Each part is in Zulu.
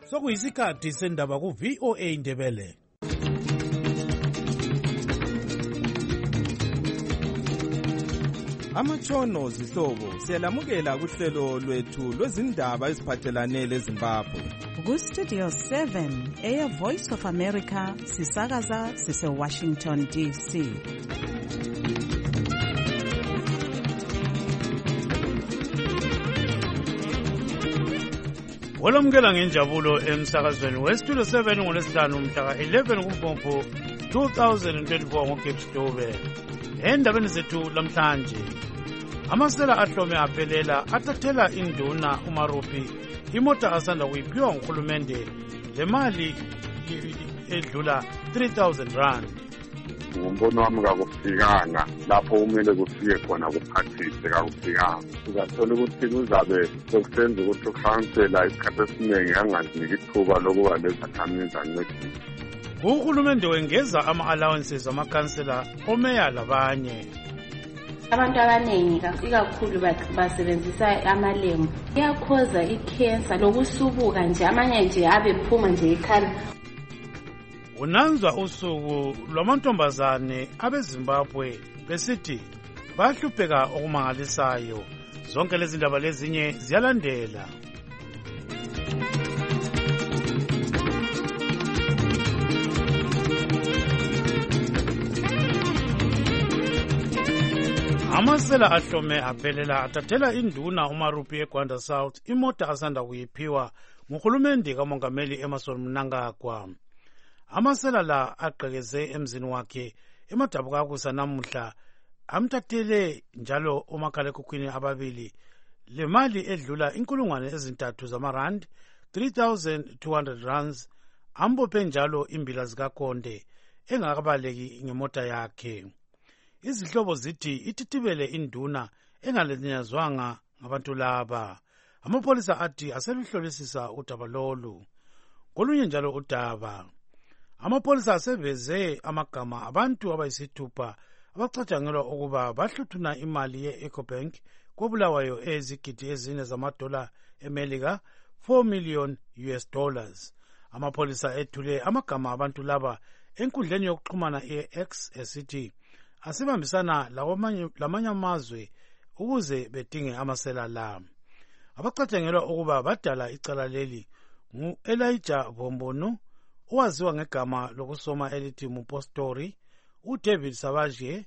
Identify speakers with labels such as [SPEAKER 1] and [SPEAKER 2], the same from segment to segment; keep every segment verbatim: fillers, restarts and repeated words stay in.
[SPEAKER 1] Sokuyisikhathi sendaba ku V O A Ndebele.
[SPEAKER 2] Amatshono zihlobo siyalamukela kuhlelo lwethu lwezindaba eziphathelane leZimbabwe.
[SPEAKER 3] Ku Studio seven Air Voice of America sisakaza sise Washington D C.
[SPEAKER 1] Olamukela ngenjabulo emsakazweni we Studio seven ngolesihlanu mhla eleven kuMfumfu twenty twenty-four ngoGibbs Dube. Endabeni zethu lamhlanje, amasela ahlome aphelela athathela induna uMarupi imota asanda kuyiphiwa nguhulumende lemali edlula three thousand rand.
[SPEAKER 4] Ngumbono wami kakufikanga lapho kumele kufike khona kuphathise kakufikanga. Sizathola ukuthi kuzabe sokusenza ukuthi ukhansela isikhathi esiningi angaziniki ithuba lokuba lezakhamizi ancedise.
[SPEAKER 1] Uhulumende wengeza ama-allowances amakhansela omeya labanye.
[SPEAKER 5] Abantu abaningi ikakhulu basebenzisa amalembu iyakhoza ikhensa lokusubuka nje, amanye nje abephuma nje ikhala.
[SPEAKER 1] Unanzwa usuku lwamantombazane abeZimbabwe besithi bahlupheka okumangalisayo. Zonke lezi ndaba lezinye ziyalandela. Amasela ahlome aphelela athathela induna uMarupi eGwanda South imota asanda kuyiphiwa nguhulumende kamongameli Emmerson Mnangagwa. Amasela la agqekeze emzini wakhe eMadabukakusa namuhla amthathele njalo umakhalekhukhwini ababili lemali edlula inkulungwane ezintathu zamarand three thousand two hundred rands, ambophe njalo imbila zikakonde engakabaleki ngemota yakhe. Izihlobo zithi ititibele induna engalenyazwanga ngabantu laba. Amapolisa athi aseluhlolisisa udaba lolu. Kolunye njalo udaba, amapolisa aseveze amagama abantu abayisithupha abacatshangelwa ukuba bahluthuna imali ye-Ecobank kobulawayo ezigidi ezine zamadola eMelika, four million U S dollars. Amapolisa ethule amagama abantu laba enkundleni yokuxhumana ye-X esithi asibambisana lamanye amazwe ukuze bedinge amasela la. Abacatshangelwa ukuba badala icala leli ngu-Elijah Bombonu, owaziwa ngegama lokusoma elithi Mupostori, uDavid Sabaje,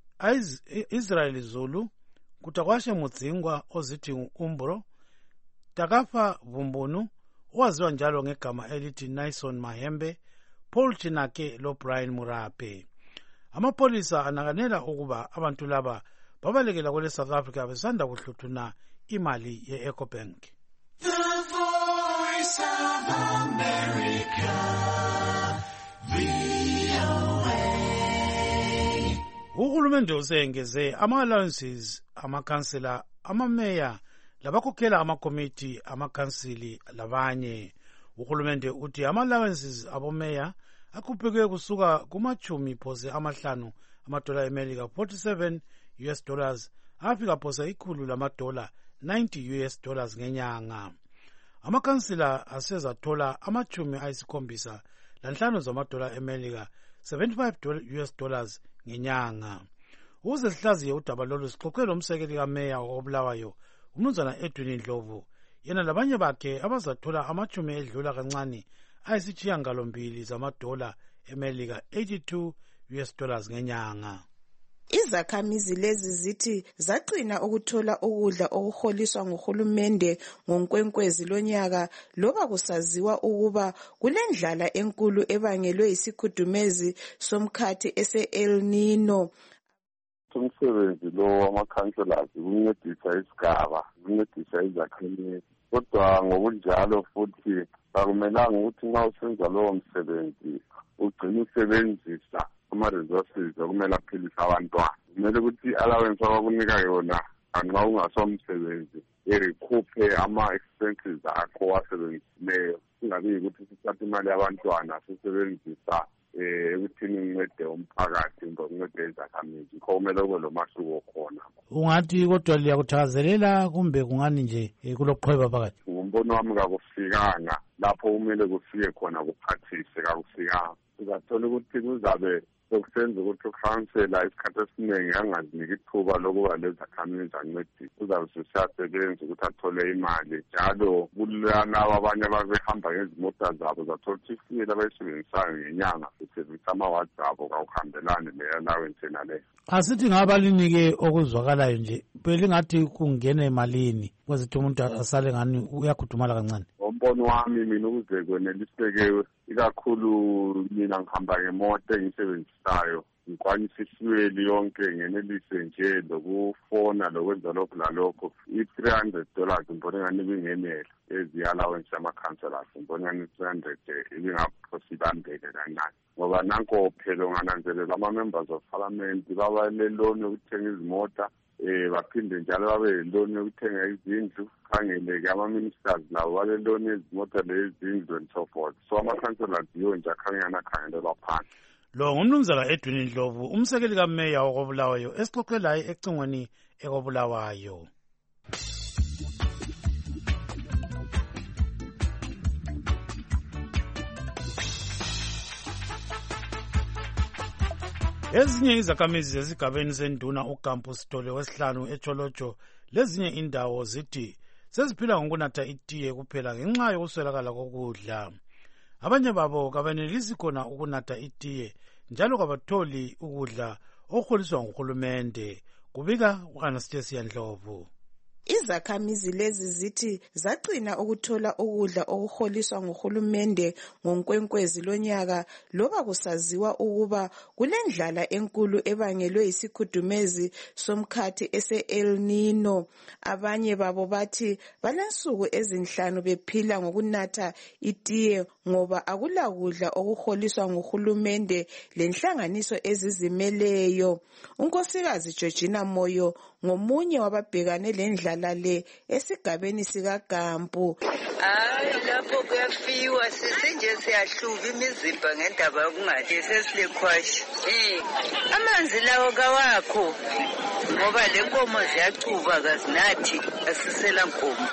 [SPEAKER 1] Israel Zulu, Kutakwashe Mudzingwa ozithi ngu-Umbro, Takafa Bombonu, owaziwa njalo ngegama elithi Naison Mahembe, Paul Chinake lo Brian Murape. Amapolisa anakanela ukuba abantu laba babalekela kwele South Africa besanda kuhluthuna imali ye-Ecobank.
[SPEAKER 6] The Voice of America, V O A.
[SPEAKER 1] Uhulumende usengeze ama-allowances amakhansela, amameya labakhokhela amakomiti amakhansili labanye. Uhulumende uthi ama-allowances abomeya akhupheke kusuka kumachumi phose amahlanu amadola eMelika forty-seven U S dollars afika phose ikhulu lamadola ninety U S dollars ngenyanga. Amakhansila asezathola amachumi ayisikhombisa lanhlanu zamadola eMelika seventy-five U S dollars ngenyanga. Uze sihlaziye udaba lolu sixoxe lomsekeli kameya wobulawayo uMnumzana Edwin Ndlovu, yena labanye bakhe abazathola amachumi edlula kancane ayisishiyangalombili zamadola eMelika eighty-two U S dollars ngenyanga.
[SPEAKER 7] Izakhamizi lezi zithi zaqina ukuthola ukudla okuholiswa nguhulumende ngonkwenkwezi lonyaka loba kusaziwa ukuba kulendlala enkulu ebangelwe isikhudumezi somkhathi ese-El Nino.
[SPEAKER 4] Umsebenzi lo wamakhansela ukuncedisa isigaba, ukuncedisa izakhamizi, kodwa ngokunjalo futhi akumelanga ukuthi nxa usenza lowo msebenzi ugcine usebenzisa ama-resources okumele aphilise abantwana. Kumele ukuthi allowance abakunika yona nxa ungasomsebenzi irikhuphe ama-expenses akho wasebenzisileyo, kungabi yikuthi sithathe imali yabantwana sisebenzisa ekuthini uncede umphakathi ngokuncede izakhamizi. Kho kumele kube lomahluko khona.
[SPEAKER 1] Ungathi kodwa liyakuthakazelela kumbe kungani nje kulokuqhweba phakathi?
[SPEAKER 4] Ngumbono wami kakufikanga lapho kumele kufike khona kuphathise kakufikanga. Sizathola ukuthi kuzabe sokusenza ukuthi ukhansela isikhathi esiningi angaziniki ithuba lokuba lezakhamizi ancedise. Kuzabe sesiyasebenza ukuthi athole imali njalo kulabo abanye ababehamba ngezimota zabo zathola ukuthi ifile abayisebenzisayo ngenyanga besebenzisa amawadi abo kawuhambelani le-allowance naleyo.
[SPEAKER 1] Asithi ngaba linike okuzwakalayo nje belingathi kungena emalini kwezithi umuntu asale ngani uyakhudumala kancane.
[SPEAKER 4] Ngombono wami mina ukuze kweneliseke ikakhulu mina ngihamba ngemoto engisebenzisayo ngikwanisa ifuel yonke ngenelise nje lokufona lokwenza lokho lalokho i-three hundred dollars ngibona ngani bingenela ezi-allowance ama-councillors ngibona ngani three hundred ibingaphosa ibambeke kancane ngoba nanko phela ungananzelela ama-members of parliament baba le-loan yokuthenga izimota eh baphinde njalo babe leloni yokuthenga izindlu khangeleke ama-ministers labo baleloni yezimota lezindlu and so forth. So ama-councillors yiwo nje akhangana khangelelwa phansi.
[SPEAKER 1] Lo ngumnumzana Edwin Ndlovu umsekeli kameya wakobulawayo esixoxe laye ecingweni ekobulawayo. Ezinye izakhamizi zesigabeni senduna uGampu Sithole wesihlanu eCholotsho lezinye indawo zithi seziphila ngokunatha itiye kuphela ngenxa yokuswelakala kokudla. Abanye babo kabenelisi khona ukunatha itiye njalo kabatholi ukudla okuholiswa nguhulumende. Kubika uAnastasia Ndlovu.
[SPEAKER 7] Izakhamizi lezi zithi zagcina ukuthola ukudla okuholiswa nguhulumende ngonkwenkwezi lonyaka loba kusaziwa ukuba kulendlala enkulu ebangelwe yisikhudumezi somkhathi ese-El Nino. Abanye babo bathi balensuku ezinhlanu bephila ngokunatha itiye ngoba akulakudla okuholiswa nguhulumende lenhlanganiso ezizimeleyo. Unkosikazi Georgina Moyo ngomunye wababhekane lendlala le esigabeni sikaGampu.
[SPEAKER 8] Hayi lapho kuyafiwa sisinje siyahluba imizimba ngendaba yokungadli sesilekhwashi. Eh amanzi lawo kawakho ngoba lenkomo ziyacuba kazinathi asisela nkomo.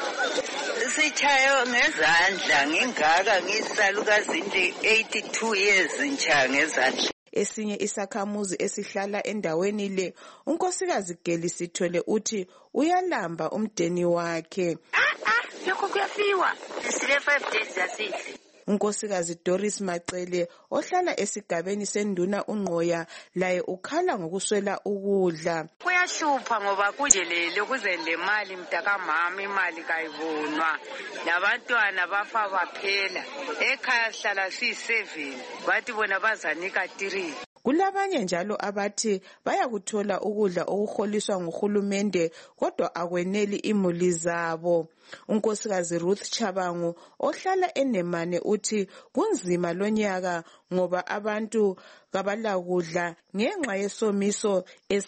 [SPEAKER 8] Sichayo ngezandla ngingaka ngisalukazi nje eighty-two years ncha ngezandla.
[SPEAKER 7] Esinye isakhamuzi esihlala endaweni le unkosikazi Geli Sithole uthi uyalamba umdeni wakhe.
[SPEAKER 9] Ah ah lokho kuyafiwa sisile five days yasidle.
[SPEAKER 7] Unkosikazi Doris Macele ohlala esigabeni senduna uNqoya laye ukhala ngokuswela ukudla.
[SPEAKER 9] Kuyashupha ngoba kujelele kuze le mali mtaka mama imali kayibonwa labantwana bafa baphela ekhaya hlala si seven bathi bona bazanika three.
[SPEAKER 7] Kulabanye njalo abathi bayakuthola ukudla okuholiswa nguhulumende kodwa akweneli imuli zabo. Unkosikazi Ruth Chabangu ohlala eNemane uthi kunzima lonyaka ngoba abantu kabalakudla ngenxa yesomiso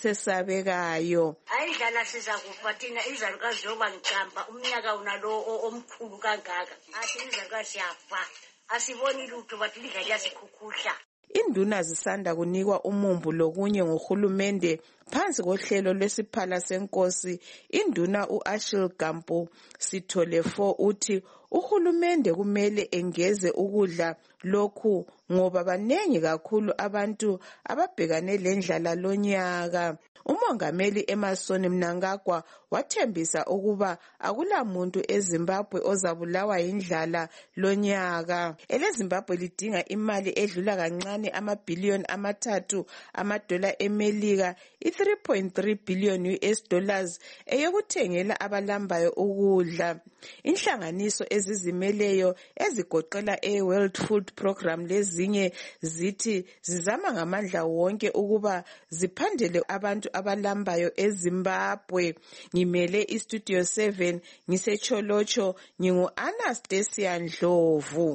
[SPEAKER 7] esesabekayo.
[SPEAKER 9] Ayidlala siza kufa thina izalukazi yoba ngicamba umnyaka unalo omkhulu kangaka. Athi izalukazi yafa. Asiboni lutho bathi lidla yasikhukhudla.
[SPEAKER 7] Induna zisanda kunikwa umumbu lokunye ngohulumende phansi kohlelo lwesiphala senkosi. Induna uAshil Gampu Sithole four uthi uhulumende kumele engeze ukudla lokhu ngoba banengi kakhulu abantu ababhekane lendlala lonyaka. Umongameli Emerson Mnangagwa wathembisa ukuba akulamuntu eZimbabwe ozabulawa indlala lonyaka. EleZimbabwe lidinga imali edlula kancane amabhiliyoni amathathu amadola eMelika i-three point three billion U S dollars eyokuthengela abalambayo ukudla. Inhlanganiso ezizimeleyo ezigoqela e-World Food Program lezinye zithi zizama ngamandla wonke ukuba ziphandele abantu abalambayo eZimbabwe. Ngimele iStudio seven ngiseCholotsho ngingu Anastasia Ndlovu.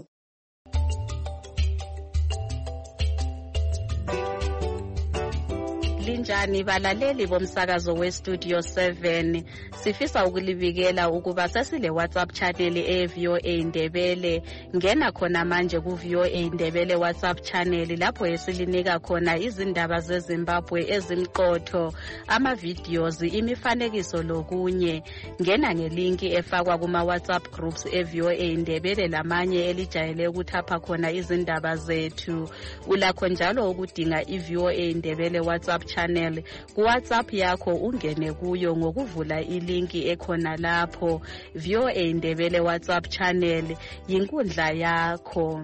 [SPEAKER 10] Linjani balaleli bomsakazo we-Studio seven. Sifisa ukulibikela ukuba sesile WhatsApp channel e-V O A Ndebele. Ngena khona manje ku-V O A Ndebele WhatsApp channel lapho esilinika khona izindaba zeZimbabwe ezimqotho, ama-videos, imifanekiso lokunye. Ngena ngelinki efakwa kuma-WhatsApp groups e-V O A Ndebele lamanye elijayele ukuthapha khona izindaba zethu. Ulakho njalo ukudinga i-V O A Ndebele WhatsApp channel ku WhatsApp yakho, ungene kuyo ngokuvula ilinki ekhona lapho. V O A Ndebele WhatsApp channel yinkundla yakho.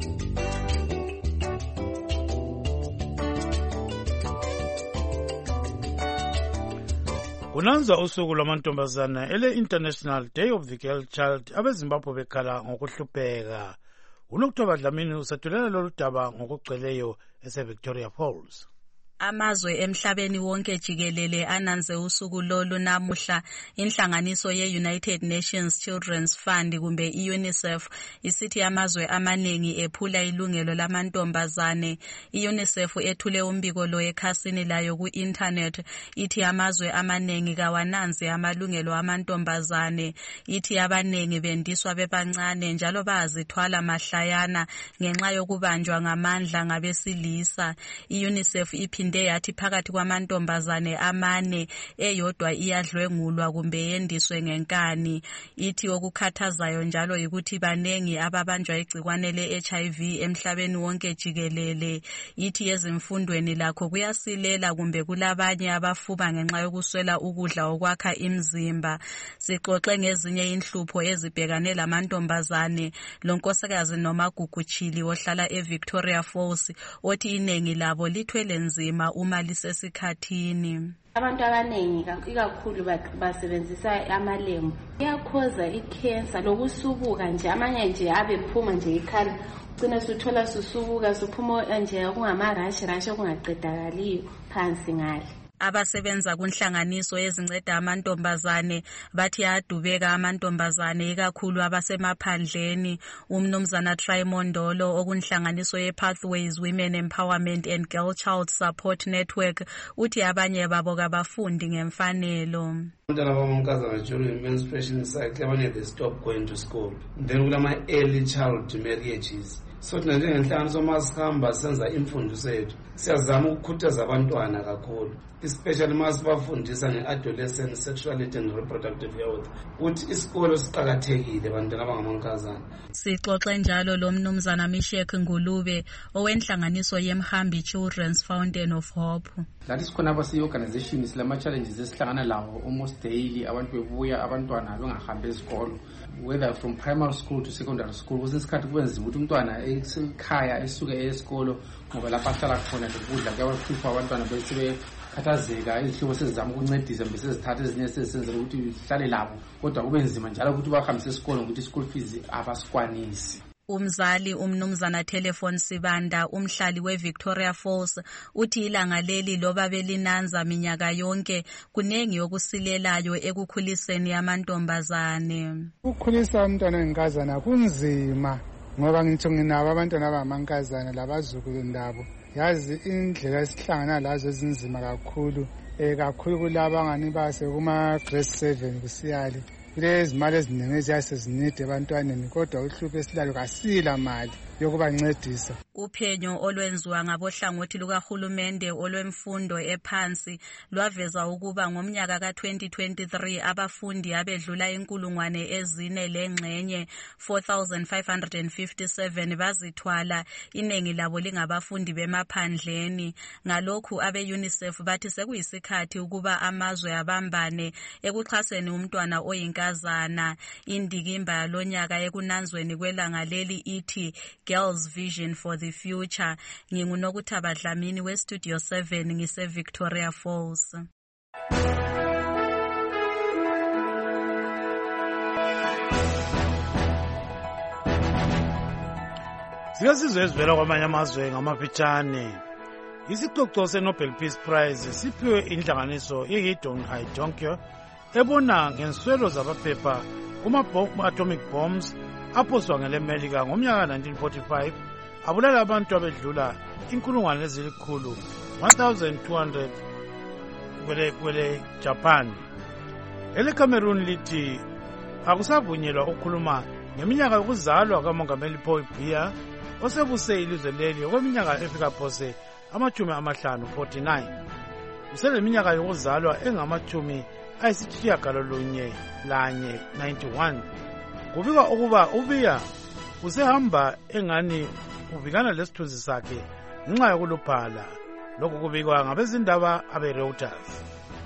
[SPEAKER 1] Kunanzwa usuku lwamantombazana ele International Day of the Girl Child, abeZimbabwe bekhala ngokuhlupheka. UNokuthoba Dlamini usethulela lolu daba ngokugcweleyo ese Victoria Falls.
[SPEAKER 10] Amazwe emhlabeni wonke jikelele ananze usuku lolu namuhla. Inhlanganiso ye-United Nations Children's Fund kumbe i-UNICEF isithi amazwe amanengi ephula ilungelo lamantombazane. I-UNICEF ethule umbiko lo ekhasini layo ku-internet ithi amazwe amanengi kawananzi amalungelo amantombazane. Ithi abanengi bendiswa bebancane njalo bazithwala mahlayana ngenxa yokubanjwa ngamandla ngabesilisa. I-UNICEF iphinde yathi phakathi kwamantombazane amane eyodwa iyadlwengulwa kumbe yendiswe ngenkani. Ithi okukhathazayo njalo yikuthi banengi ababanjwa igcikwane le-H I V emhlabeni wonke jikelele. Ithi ezimfundweni lakho kuyasilela kumbe kulabanye abafuba ngenxa yokuswela ukudla okwakha imzimba. Sixoxe ngezinye inhlupho ezibhekane lamantombazane lonkosikazi noma Guguchili ohlala eVictoria Falls othi inengi labo lithwele nzima uma lisesikhathini.
[SPEAKER 5] Abantu abanengi ikakhulu basebenzisa amalembu iyakhoza ikhensa lokusubuka nje, amanye nje abephuma nje ikhala ugcina suthola susubuka suphuma nje kungamarashi rashi okungaqedakaliyo phansi ngale.
[SPEAKER 10] Abasebenza kunhlanganiso ezinceda amantombazane bathi adubeka amantombazane ikakhulu abasemaphandleni. Umnumzana Trimondolo okunhlanganiso ye-Pathways Women Empowerment and Girl Child Support Network uthi abanye babo kabafundi ngemfanelo.
[SPEAKER 11] Abantwana abamankazana during menstruation cycle abanye they stop going to school. Then kulama early child marriages. So thina njengenhlanganiso masihamba senza imfundiso yethu siyazama ukukhuthaza abantwana kakhulu, especially masibafundisa nge-adolescent sexuality and reproductive health, ukuthi isikolo siqakathekile bantwana abangamankazana.
[SPEAKER 10] Sixoxe njalo lo mnumzana Mishek Ngulube owenhlanganiso yeMhambi Children's Fountain of Hope.
[SPEAKER 12] Lathi sikhona abasiyi-organization silama-challenges esihlangana lawo almost daily. Abantu bebuya abantwana bengahambi esikolo, whether from primary school to secondary school. Kwesinye isikhathi kubenzima ukuthi umntwana esekhaya esuke esikolo ngoba lapho ahlala khona lokudla kuyabahlupha abantwana bese bekhathazeka. Izihlobo sezizama ukuncedisa mbe sezithatha ezinye sezisenzela ukuthi ihlale labo, kodwa kube nzima njalo ukuthi bahambise esikolo ngokuthi school fees abasikwanisi.
[SPEAKER 10] Umzali umnumzana Telephone Sibanda umhlali weVictoria Falls uthi ilanga leli loba belinanza minyaka yonke kunengi okusilelayo ekukhuliseni amantombazane.
[SPEAKER 13] Ukukhulisa umntwana wenkazana kunzima ngoba ngitsho nginabo abantwana abamankazana labazukulu ndabo. Yazi indlela esihlangana lazo ezinzima kakhulu, eh kakhulu kulabo angani base kuma grade seven kusiyali. Kulezi mali eziningi eziyase zinide ebantwaneni kodwa uhlupho esilalo kasila mali yokubancedisa.
[SPEAKER 10] Uphenyo olwenziwa ngabohlangothi lukahulumende olwemfundo ephansi lwaveza ukuba ngomnyaka ka twenty twenty-three abafundi abedlula inkulungwane ezine lengxenye four thousand five hundred fifty-seven bazithwala, inengi labo lingabafundi bemaphandleni. Ngalokhu abe-UNICEF bathi sekuyisikhathi ukuba amazwe abambane ekuxhaseni umntwana oyinkazana. Indikimba yalonyaka ekunanzweni kwelanga leli ithi Girls Vision for the Future. NginguNokuthoba Dlamini we-Studio seven ngise Victoria Falls.
[SPEAKER 1] Siyasizwe ezivela kwamanye amazwe ngamafitshane. Isicoco se-Nobel Peace Prize siphiwe inhlanganiso i-Hidon Idonkyo ebona ngenswelo zabaphepha kuma-atomic bombs aphoswa ngele-Melika ngomnyaka nineteen forty-five abulala abantu abedlula inkulungwane ezilikhulu one thousand two hundred kwele kwele Japan. Ele Cameroon lithi akusavunyelwa ukukhuluma ngeminyaka yokuzalwa kaMongameli Paul Biya osebuse ilizwe leli okweminyaka efika phose amachumi amahlanu forty-nine. Useleminyaka yokuzalwa engamachumi ayisitshiyagalolunye lanye ninety-one. Kubikwa ukuba uBiya usehamba engani uvikana lesithunzi sakhe ngenxa yokuluphala. Lokhu kubikwa ngabezindaba abe-Reuters.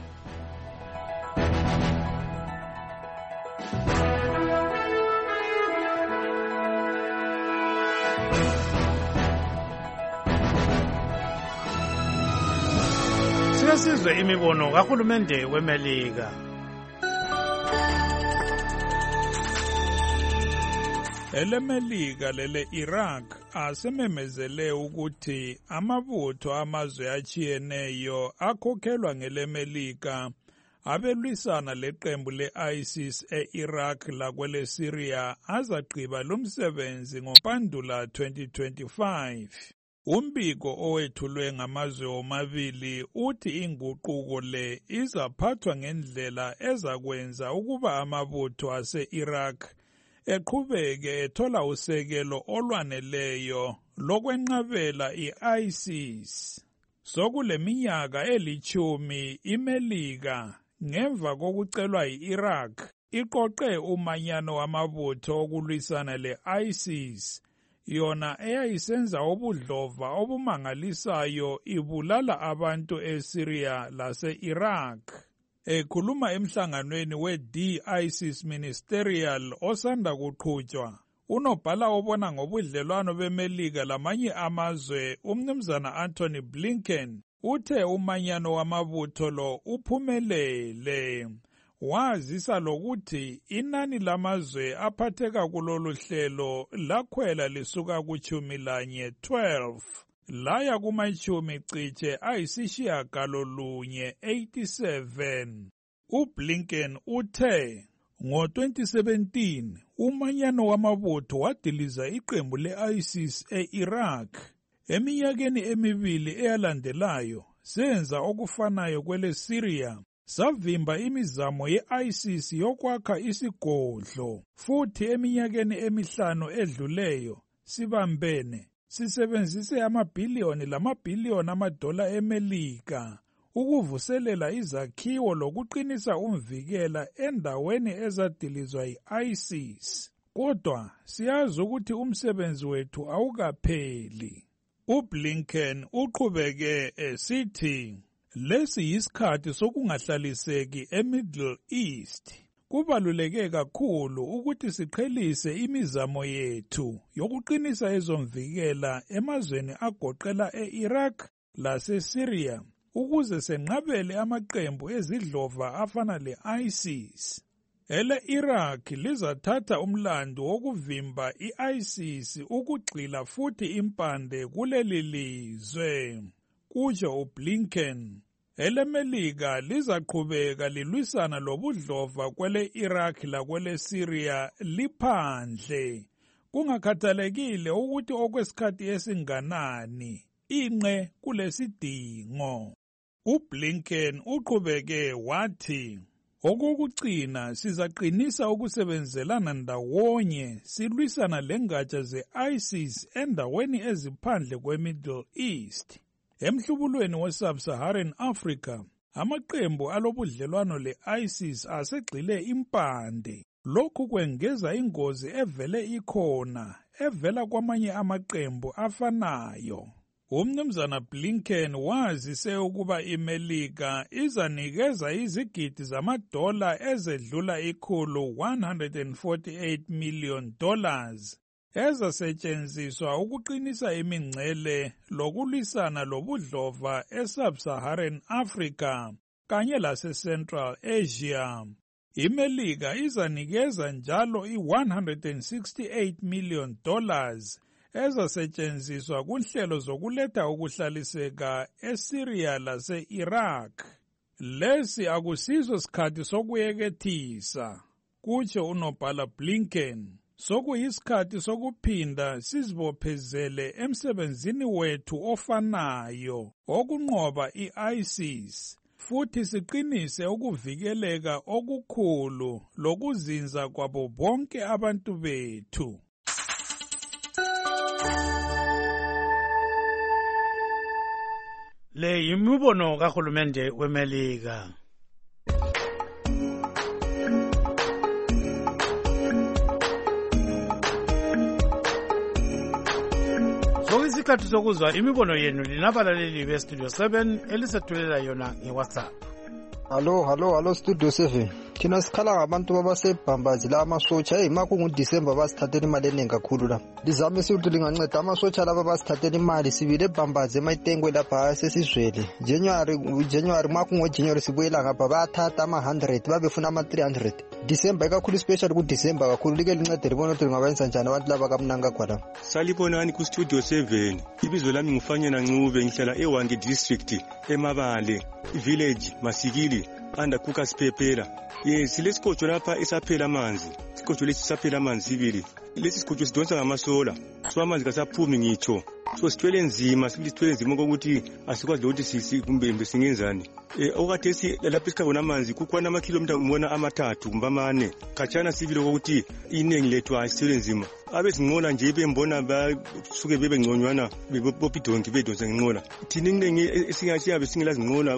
[SPEAKER 1] Sikasizwe imibono kahulumende weMelika.
[SPEAKER 14] EleMelika lele Iraq asememezele ukuthi amabutho amazwe achiyeneyo akhokhelwa ngeleMelika abelwisana leqembu le-ISIS e-Iraq lakwele Syria azagqiba lumsebenzi ngoMpandula twenty twenty-five. Umbiko owethulwe ngamazwe omabili uthi inguquko le izaphathwa ngendlela ezakwenza ukuba amabutho ase-Iraq eqhubeke ethola usekelo olwaneleyo lokwenqabela i-ISIS. Sokuleminyaka elitshumi iMelika ngemva kokucelwa i-Iraq iqoqe umanyano wamabutho okulwisana le-ISIS, yona eyayisenza ubudlova obumangalisayo ibulala abantu eSyria lase-Iraq. Ekhuluma emhlanganweni we-D-ISIS Ministerial osanda kuqhutshwa, unobhala obona ngobudlelwano beMelika lamanye amazwe umnumzana Anthony Blinken uthe umanyano wamabutho lo uphumelele. Wazisa lokuthi inani lamazwe aphatheka kulolu hlelo lakhwela lisuka kuchumi lanye twelve laya kumachumi ciche ayisishiyagalolunye eighty-seven. UBlinken uthe ngo twenty seventeen umanyano wamabutho wadiliza iqembu le-ISIS e-Iraq. Eminyakeni emibili eyalandelayo senza okufanayo kwele Syria, savimba imizamo ye-ISIS yokwakha isigodlo, futhi eminyakeni emihlanu edluleyo sibambene sisebenzise amabhiliyoni lamabhiliyoni amadola eMelika ukuvuselela izakhiwo lokuqinisa umvikela endaweni ezadilizwa yi-ISIS. Kodwa siyazi ukuthi umsebenzi wethu awukapheli. UBlinken uqhubeke esithi lesi yisikhathi sokungahlaliseki eMiddle East. Kubaluleke kakhulu ukuthi siqhelise imizamo yethu yokuqinisa ezomvikela emazweni agoqela e-Iraq lase-Syria ukuze senqabele amaqembu ezidlova afana le-ISIS. Ele-Iraq lizathatha umlando wokuvimba i-ISIS ukugxila futhi impande kuleli lizwe, kutsho uBlinken. EleMelika lizaqhubeka lilwisana lobudlova kwele Iraq lakwele Syria liphandle, kungakhathalekile ukuthi okwesikhathi esinganani inqe kulesidingo. UBlinken uqhubeke wathi, okokugcina sizaqinisa ukusebenzelana ndawonye silwisana lengatsha ze-ISIS endaweni eziphandle kwe-Middle East. Emhlubulweni we-Sub-Saharan Africa, amaqembu alobudlelwano le-ISIS asegxile impande. Lokhu kwengeza ingozi evele ikhona evela kwamanye amaqembu afanayo. Umnumzana Blinken wazise ukuba iMelika izanikeza izigidi zamadola ezedlula ikhulu one hundred forty-eight million dollars ezasetshenziswa ukuqinisa imingcele lokulwisana lobudlova e-Sub-Saharan Africa kanye lase-Central Asia. iMelika izanikeza njalo i-one hundred sixty-eight million dollars ezasetshenziswa kunhlelo zokuletha ukuhlaliseka eSyria lase-Iraq. Lesi akusiso sikhathi sokuyekethisa, kutsho unobhala Blinken. Sokuyisikhathi sokuphinda sizibophezele emsebenzini wethu ofanayo okunqoba i-ISIS futhi siqinise ukuvikeleka okukhulu lokuzinza kwabo bonke abantu bethu.
[SPEAKER 1] Le yimibono kahulumende weMelika. Isikhathi sokuzwa imibono yenu linabalaleli beStudio seven elisethulela yona ngeWhatsApp.
[SPEAKER 15] Hallo hallo hallo Studio seven. Thina sikhala ngabantu babasebhambazi la amasotsha hey maku nguDisemba basithathela imali eningi kakhulu la. Lizame ukuthi linganceda amasotsha laba basithathela imali sibile ebhambazi emayitengwe lapha sesizwele. January January maku ngoJanuary sibuyela ngapha bathatha ama one hundred babefuna ama three hundred. December kakhulu special ku December kakhulu like lincede libona ukuthi lingabenza njani abantu laba kamnanga kwala.
[SPEAKER 16] Salibonani ku Studio seven. Ibizo lami ngufanyana Ncube ngihlala eWange district eMabale village Masikili under Kukas Pepela. Yes, lesikotsho lapha esaphela amanzi. Isikotho lesi saphela amanzi ibili. Lesi sikotho sidonsa ngamasola. So amanzi kasaphumi ngitsho. So sithwele nzima, sithwele nzima ukuthi asikwazi ukuthi sisi kumbe singenzani. Eh okathesi lapha isikhabona amanzi kukhona ama kilometer umona amathathu kumbe amane. Khatshana sibili ukuthi inengi lethu asithwele nzima. Abezinqola nje bembona basuke bebe ngconywana bebopidonki bedonsa ngenqola. Thina inengi esingathi singelazi nqola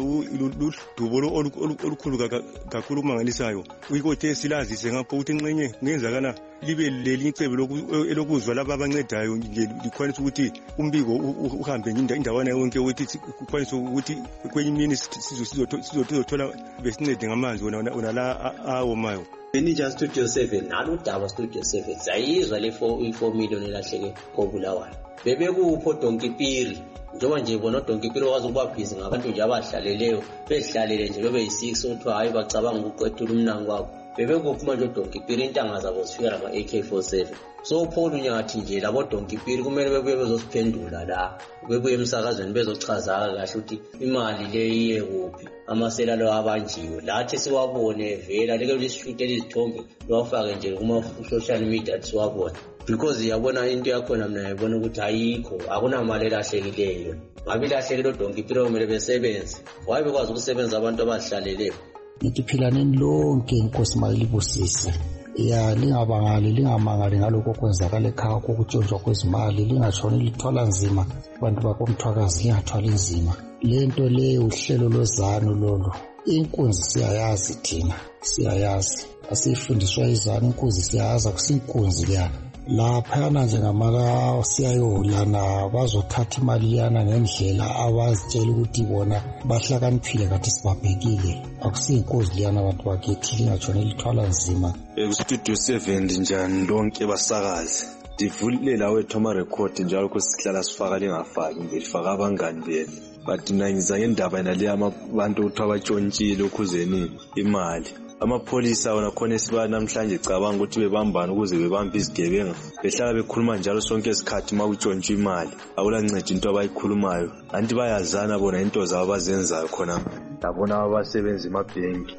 [SPEAKER 16] udubo olukhulu kakhulu kumangalisayo. Uyikothe silazise ngapho ukuthi inxenye ngenzakala libe leli icebo lokuzwa laba abancedayo nje likwanisa ukuthi umbiko uhambe indawana yonke ukuthi ukwanisa ukuthi kwenye imini sizothola besincede ngamanzi wona la awomayo.
[SPEAKER 17] Benija Studio seven nalo daba Studio seven sayizwa le four million elahleke koBulawayo bebe kupho Donkipiri njengoba nje bona Donkipiri wazi ukuba busy ngabantu nje abahlaleleyo behlalele nje bebe yi-six othi hayi bacabanga ukuqethula umnango kwabo bebe kuphi manje Donkipiri intanga zabo zifika ngama A K forty-seven so Paul Unyathi nje labo Donkipiri kumele bebuye bezosiphendula la bebuye emsakazweni bezochaza kahle ukuthi imali le iye kuphi amasela lo abanjiwe lathi siwabone vela leke lishoot elizithombe lwafake nje kuma social media siwabone because yabona into yakhona mina yabona ukuthi ayikho akunamali elahlekileyo ngabe ilahlekile Donkipiri kumele besebenze waye bekwazi ukusebenza abantu abahlaleleyo
[SPEAKER 18] Ngiphilaneni lonke inkosi mayilibusise ya lingabangali lingamangali ngalokho kwenzakala ekhaya kokutshonjwa kwezimali lingatshoni lithola nzima abantu bakomthwakazi lingathwali nzima lento le uhlelo lozano lolo inkunzi siyayazi thina siyayazi asifundiswa izana inkunzi siyayazi akusinkunzi liyana laphana njengamala siyayolana bazothatha imali yana ngendlela abazitshela ukuthi bona bahlakaniphile kathi sibabhekile akusiyinkozi liyana abantu bakithi lingatshoni lithwala nzima.
[SPEAKER 19] Studio seven njani lonke basakazi divulela wethu ama record njalo kusihlala sifaka lingafaki nje lifaka abangani bethu but nangiza ngendaba yale abantu ukuthi abatshontshile ukuzeni imali amapolisa wona khona siba namhlanje cabanga ukuthi bebambana ukuze bebambe izigebenga behlala bekhuluma njalo sonke isikhathi mawutshontshwa imali awulancedi into abayikhulumayo anti bayazana bona into zabo abazenzayo khona labona abasebenza emabhenki.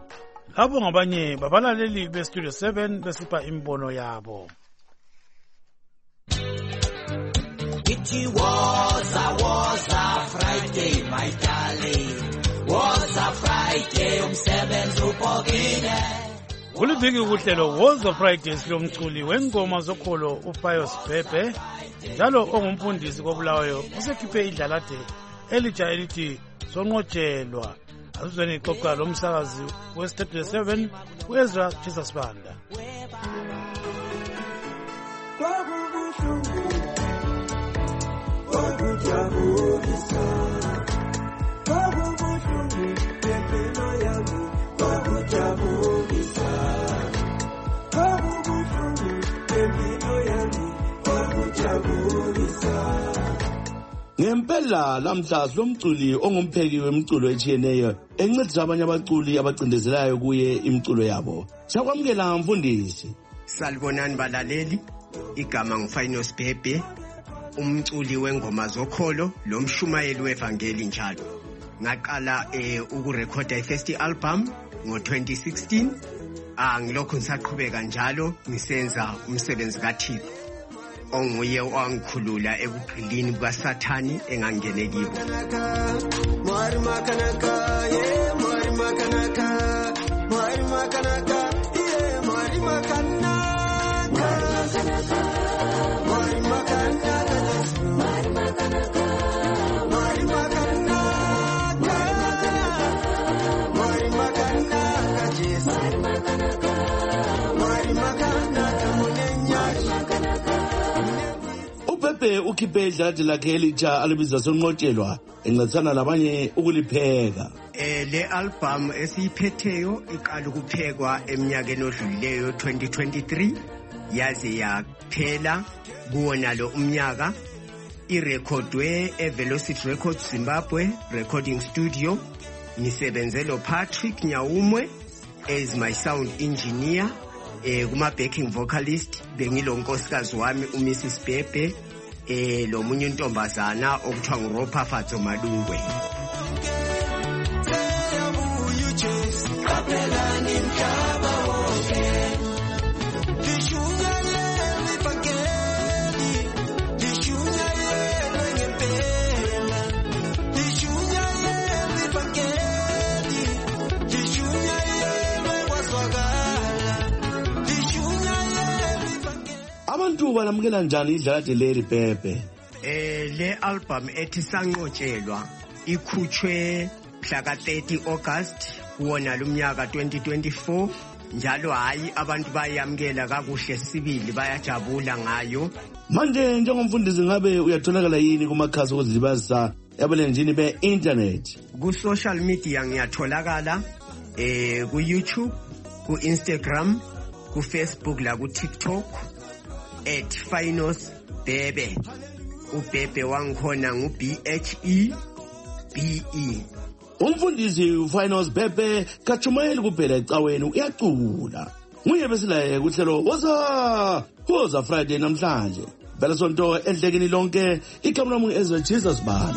[SPEAKER 1] Labo ngabanye babalaleli beStudio seven besipha imbono yabo.
[SPEAKER 6] It was a was a Friday my darling was a Friday umsebenzi upokile.
[SPEAKER 1] Kuliviki ukuhlelo was a Friday silomculi wengoma zokholo uPayos Bhebhe njalo ongumfundisi koBulawayo usekhiphe idlalade elitsha elithi sonqotshelwa. Asizweni ixoxa lomsakazi weStudio seven uEzra Jesus Banda.
[SPEAKER 20] Ngempela lamhla lomculi ongumpheki wemculo echiyeneyo encedisa abanye abaculi abacindezelayo kuye imculo yabo. Siyakwamukela mfundisi.
[SPEAKER 21] Salibonani balaleli, igama nguFayos Bhebhe, umculi wengoma zokholo lomshumayeli wevangeli njalo. Ngaqala eh ukurekhoda ifirst album ngo twenty sixteen. Ah ngilokho ngisaqhubeka njalo ngisenza umsebenzi kaThixo. onguye owangikhulula ebugqilini bukasathani engangene kibo.
[SPEAKER 6] Mwari makanaka, yeah, mwari makanaka, mwari makanaka, yeah, mwari makanaka, mwari makanaka, mwari makanaka, mwari makanaka, mwari makanaka, mwari makanaka, Jesus, mwari makanaka, mwari makanaka, munenyashi makanaka.
[SPEAKER 20] uPepe ukhiphe idladi lakhe elitsha alibiza sonqotshelwa encedisana labanye ukulipheka.
[SPEAKER 21] Eh le album esiyiphetheyo iqala ukuphekwa eminyakeni odlulileyo twenty twenty-three yaze yaphela kuwona lo umnyaka. Irekhodwe eVelocity Records Zimbabwe Recording Studio. Nisebenze lo Patrick Nyawumwe as my sound engineer. Eh kuma backing vocalist bengilo nkosikazi wami uMrs Bebe, eh lo munye intombazana okuthiwa nguRopa Fatso Madungwe.
[SPEAKER 20] Abantu balamukela njani idladi leri Pepe?
[SPEAKER 21] Eh le album ethi sanqotshelwa ikhutshwe mhla thirty August wona lumnyaka twenty twenty-four, njalo hayi abantu bayamkela kakuhle sibili bayajabula ngayo.
[SPEAKER 20] Manje njengomfundisi ngabe uyatholakala yini kumakhasi okuzilibazisa ebulenjini be-internet?
[SPEAKER 21] Ku-social media ngiyatholakala eh ku-YouTube, ku-Instagram, ku-Facebook la ku-TikTok at Finos Bebe. uBebe wangikhona ngu B H E B E.
[SPEAKER 20] Umfundisi uFinos Bebe kachumayeli kuphela ecaweni uyacula. Nguye besilaye kuhlelo woza woza Friday namhlanje. Phela sonto endlekini lonke igama lami Ezra Jesus Bani.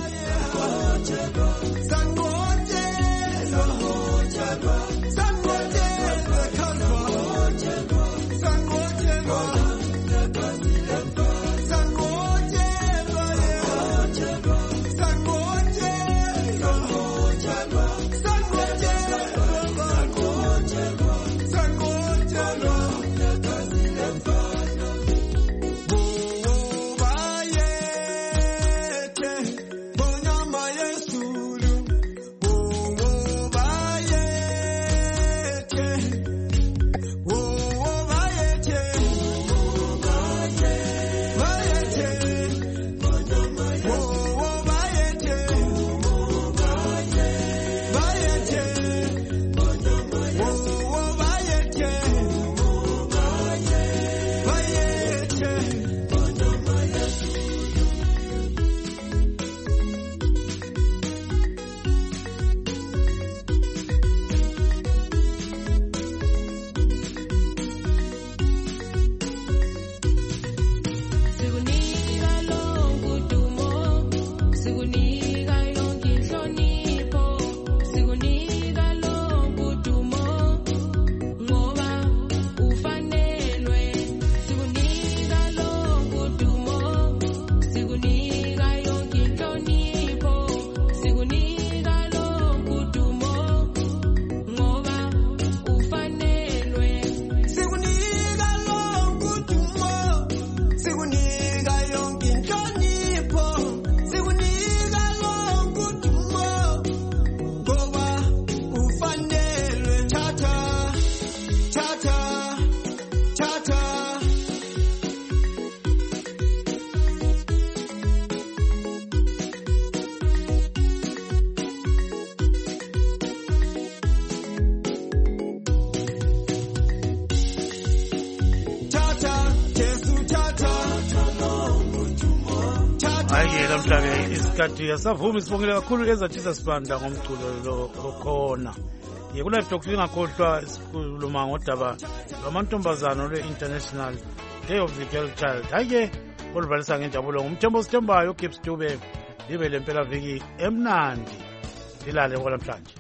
[SPEAKER 1] Isikhathi asavuma sibongela kakhulu ezathisa sibanda ngomculo lo okhona. Yekula talk singakhohlwa isikhuluma ngodaba lwamantombazana lwe-International Day of the Girl Child. Hayi oluvalisa ngenjabulo ngumthembo sithembayo Gibbs Dube libe lempela viki emnandi dilale ngolamhlanje.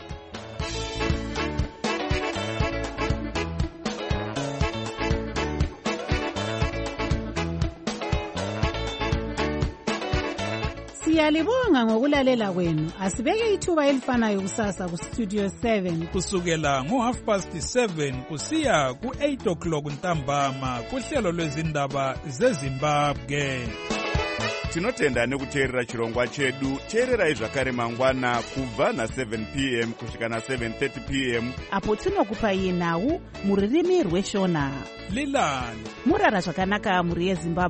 [SPEAKER 2] Siyalibonga ngokulalela kwenu. Asibeke ithuba elifanayo kusasa ku Studio seven.
[SPEAKER 14] Kusukela ngo half past seven kusiya ku eight o'clock ntambama kuhlelo lwezindaba zeZimbabwe.
[SPEAKER 22] Tinotenda nekuteerera chirongwa chedu. Teererai zvakare mangwana kubva na seven p m kusvika na seven thirty p m
[SPEAKER 3] apo tinokupai nhau muririmi rweshona.
[SPEAKER 14] Lilani
[SPEAKER 3] murara zvakanaka muri yeZimbabwe.